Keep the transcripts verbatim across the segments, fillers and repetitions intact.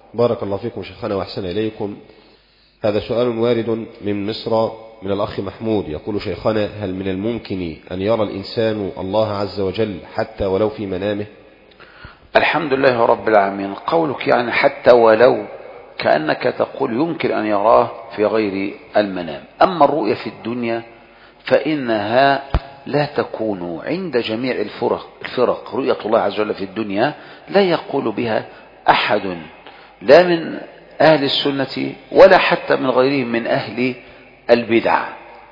بارك الله فيكم شيخنا وأحسن إليكم. هذا سؤال وارد من مصر من الأخ محمود، يقول: شيخنا، هل من الممكن أن يرى الإنسان الله عز وجل حتى ولو في منامه؟ الحمد لله رب العالمين. قولك يعني حتى ولو، كأنك تقول يمكن أن يراه في غير المنام. أما الرؤية في الدنيا فإنها لا تكون عند جميع الفرق, الفرق رؤية الله عز وجل في الدنيا لا يقول بها أحد، لا من أهل السنة ولا حتى من غيرهم من أهل البدع،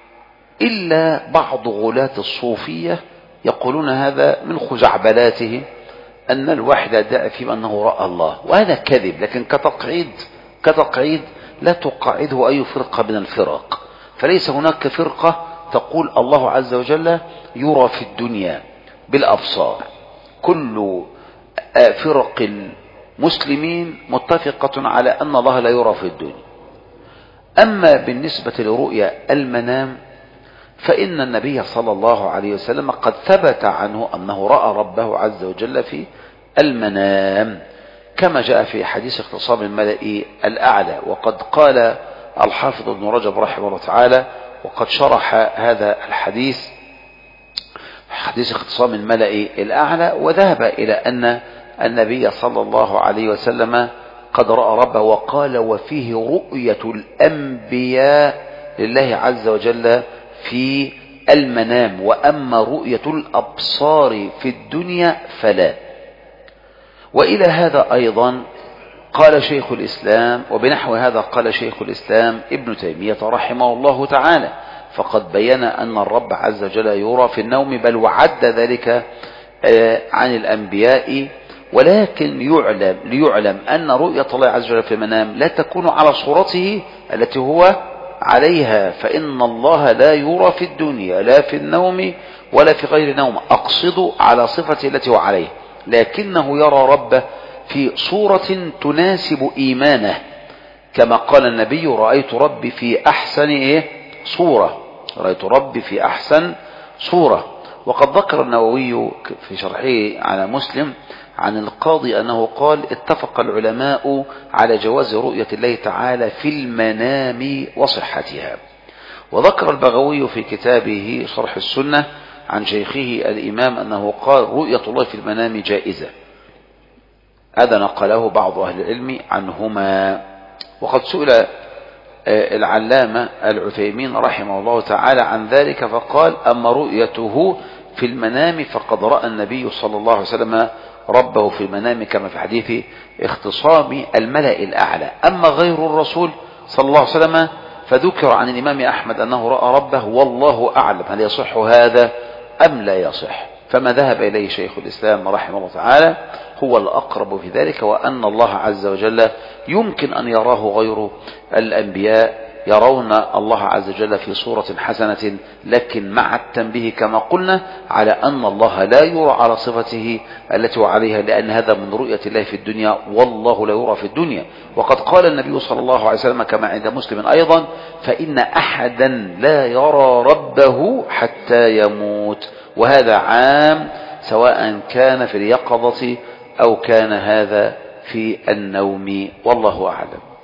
إلا بعض غلاة الصوفية يقولون هذا من خزعبلاته أن الواحد داعي فيه أنه رأى الله، وهذا كذب. لكن كتقعيد كتقعيد لا تقعده أي فرقة من الفرق، فليس هناك فرقة تقول الله عز وجل يرى في الدنيا بالأبصار. كل فرق المسلمين متفقة على أن الله لا يرى في الدنيا. أما بالنسبة لرؤيا المنام فإن النبي صلى الله عليه وسلم قد ثبت عنه أنه رأى ربه عز وجل في المنام، كما جاء في حديث اختصام الملأ الأعلى. وقد قال الحافظ ابن رجب رحمه الله تعالى، وقد شرح هذا الحديث حديث اختصام الملأ الأعلى، وذهب إلى أن النبي صلى الله عليه وسلم قد رأى ربه، وقال: وفيه رؤية الأنبياء لله عز وجل في المنام، وأما رؤية الأبصار في الدنيا فلا. وإلى هذا أيضا قال شيخ الإسلام، وبنحو هذا قال شيخ الإسلام ابن تيمية رحمه الله تعالى، فقد بين أن الرب عز وجل يرى في النوم، بل وعد ذلك عن الأنبياء. ولكن يعلم ليعلم أن رؤية الله عز وجل في المنام لا تكون على صورته التي هو عليها، فإن الله لا يرى في الدنيا لا في النوم ولا في غير نوم، أقصد على صفته التي هو عليه، لكنه يرى ربه في صورة تناسب إيمانه، كما قال النبي: رأيت ربي في أحسن إيه؟ صورة رأيت ربي في أحسن صورة. وقد ذكر النووي في شرحه على مسلم عن القاضي أنه قال: اتفق العلماء على جواز رؤية الله تعالى في المنام وصحتها. وذكر البغوي في كتابه شرح السنة عن شيخه الإمام أنه قال: رؤية الله في المنام جائزة. هذا نقله بعض أهل العلم عنهما. وقد سئل العلامة العثيمين رحمه الله تعالى عن ذلك فقال: أما رؤيته في المنام فقد رأى النبي صلى الله عليه وسلم ربه في المنام، كما في حديث اختصام الملأ الأعلى. أما غير الرسول صلى الله عليه وسلم فذكر عن الإمام أحمد أنه رأى ربه، والله أعلم هل يصح هذا أم لا يصح. فما ذهب إليه شيخ الإسلام رحمه الله تعالى هو الأقرب في ذلك، وأن الله عز وجل يمكن أن يراه غير الأنبياء، يرون الله عز وجل في صورة حسنة، لكن مع التنبيه كما قلنا على أن الله لا يرى على صفته التي هو عليها، لأن هذا من رؤية الله في الدنيا، والله لا يرى في الدنيا. وقد قال النبي صلى الله عليه وسلم كما عند مسلم أيضا: فإن أحدا لا يرى ربه حتى يموت. وهذا عام سواء كان في اليقظة أو كان هذا في النوم، والله أعلم.